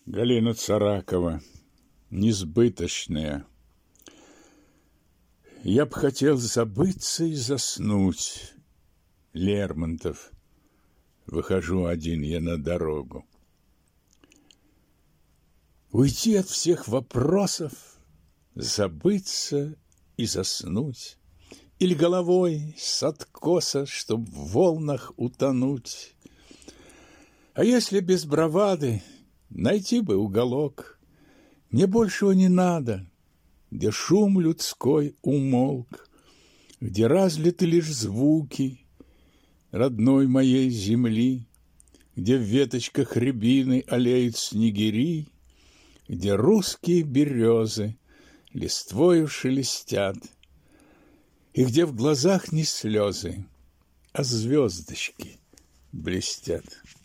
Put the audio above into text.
Галина Царакова, несбыточная. Я б хотел забыться и заснуть. Лермонтов. Выхожу один я на дорогу. Уйти от всех вопросов, забыться и заснуть. Или головой с откоса, чтоб в волнах утонуть. А если без бравады, найти бы уголок. Мне большего не надо, где шум людской умолк, где разлиты лишь звуки родной моей земли, где в веточках рябины алеют снегири, где русские березы листвою шелестят, и где в глазах не слезы, а звездочки блестят.